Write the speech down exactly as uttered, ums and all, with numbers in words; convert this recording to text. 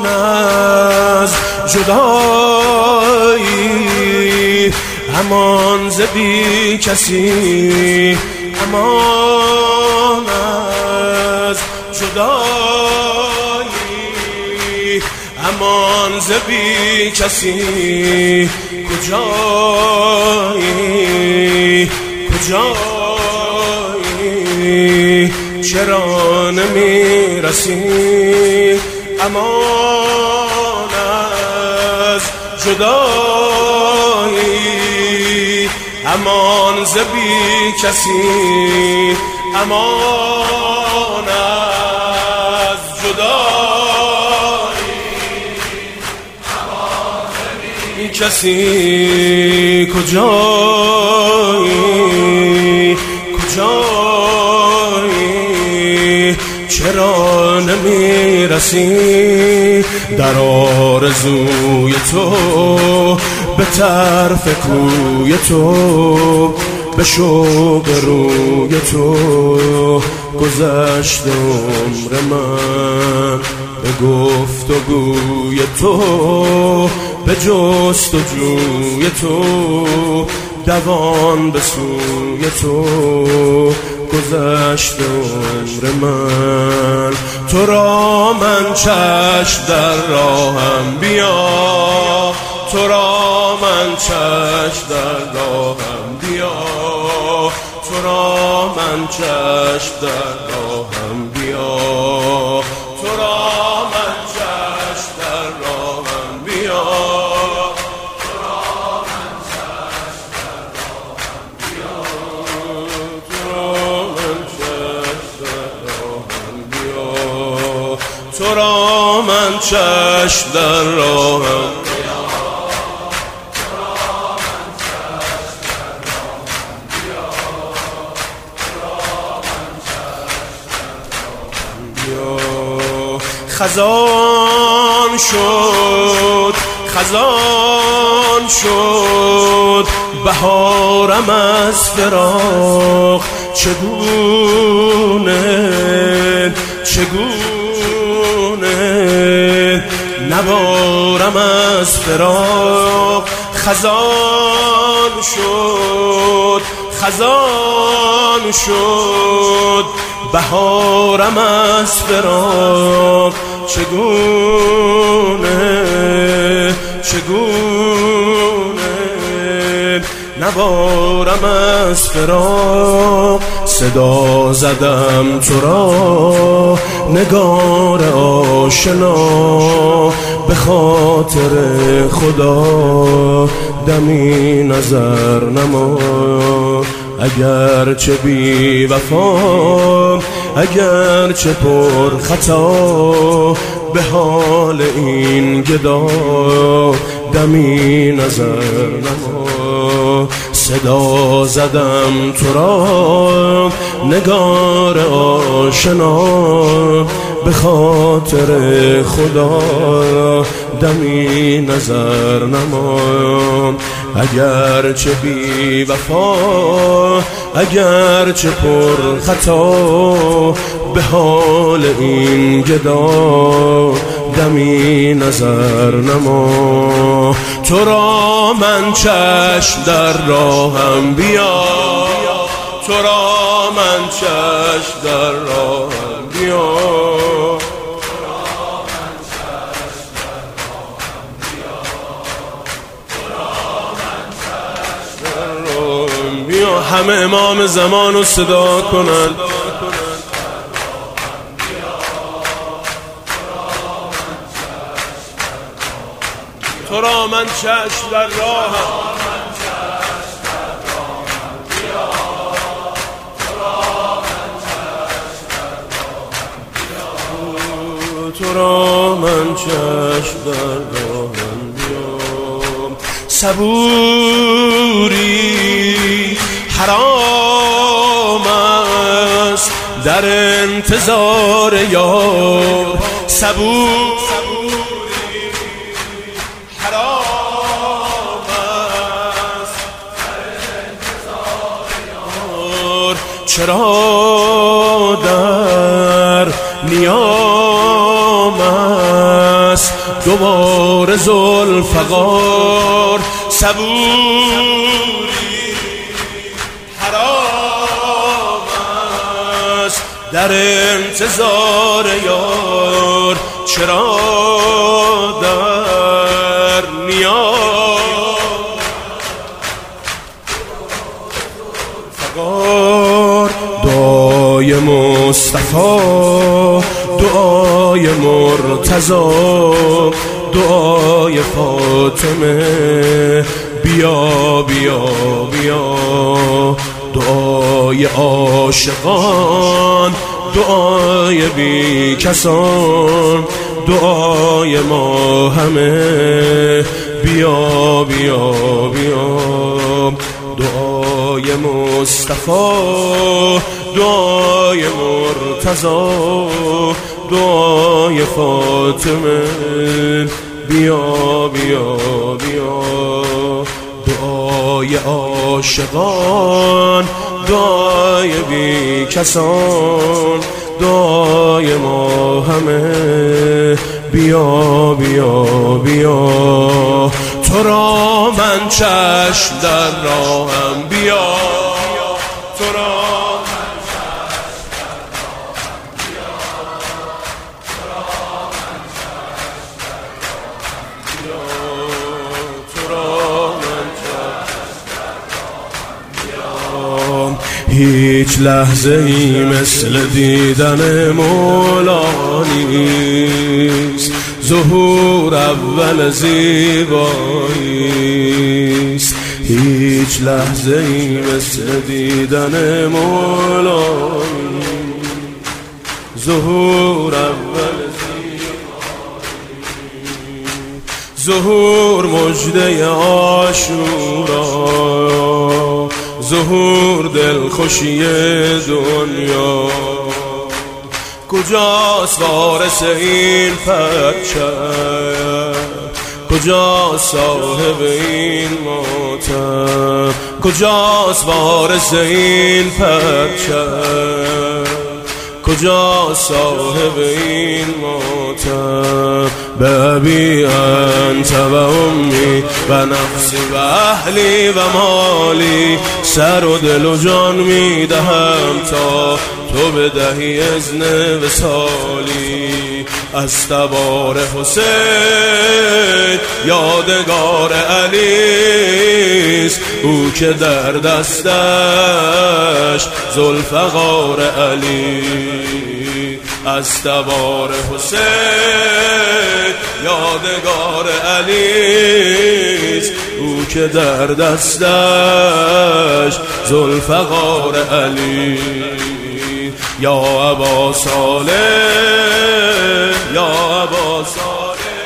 از جدایی، امان ز بی کسی، امان از جدایی، امان ز بی کسی. کجایی کجایی چرا نمیرسی، امان از جدایی، امان ز بی کسی، امان از جدایی، امان ز بی کسی. کجایی کجایی چرا نمیرسی، در آرزوی تو به طرف کوی تو، به شوق روی تو گذشت عمر من، به گفت و گوی تو، به جست و جوی تو، دوان به سوی تو گذشت عمر من. تو را من چشم در راهم بیا، تو را من چشم در راهم بیا، تو را من چشم در راهم بیا، تو را من چشم در راهم بیا، تو را من چشم در راهم بیا، تو را من چشم در راهم بیا، تو را من چشم در راهم خزان شد خزان شد بهارم از فراق، چگونه چگونه نبارم از فراق. خزان شد خزان شد بهارم از فراق، چگونه چگونه نبارم از فراق. صدا زدم تو را نگار آشنا، به خاطر خدا دمی نظر نما. اگر چه بی وفا اگر چه پر خطا، به حال این گدا دمی نظر نما. صدا زدم تو را نگار آشنا، به خاطر خدا دمی نظر نما. اگر چه بی وفا اگر چه پر خطا، به حال این گدا دمی نظر نما. تو را من چشم در راهم بیا، تو را من چشم در راهم بیا، همه امام زمان رو صدا کنند. تو را من چشم در راهم، تو را من چشم در راهم بیام. صبوری حرام است در انتظار یار، صبوری حرام است در انتظار یار. چرا در نیامد است دوباره ذوالفقار، صبوری حرام است در انتظار یار، چرا در نیار فقار. دعای مصطفی، دعای مرتضی، دعای فاطمه، بیا بیا بیا، دعای عاشقان، دعای بی کسان، دعای ما همه، بیا بیا بیا. دعای مصطفی، دعای مرتضی، دعای فاطمه، بیا بیا بیا. دعای عاشقان، دعای بی کسان، دعای ما همه، بیا بیا بیا. تو را من چشم در راهم، بیا تو را من چشم در راهم، بیا تو را من چشم در راهم، بیا تو را من چشم در راهم، بیا. هیچ لحظه ای مثل دیدن مولا نیست، ظهور اول زیبایی است. هیچ لحظه ای مثل دیدن مولا نیست، ظهور اول زیبایی. ظهور مژده عاشورا، ظهور دلخوشی دنیا. کجاست وارث این پرچم، کجاست صاحب این ماتم، کجاست وارث این پرچم، کجاست صاحب این ماتم. به ابی انت و امی و نفسی و اهلی و مالی، سر و دل و جان می دهم تا تو بدهی اذن وصالی. از تبار حسین یادگار علیست، او که در دستش ذوالفقار علی. از تبار حسین یادگار علیست، او که در دستش ذوالفقار علی. یا ابا صالح، یا ابا صالح،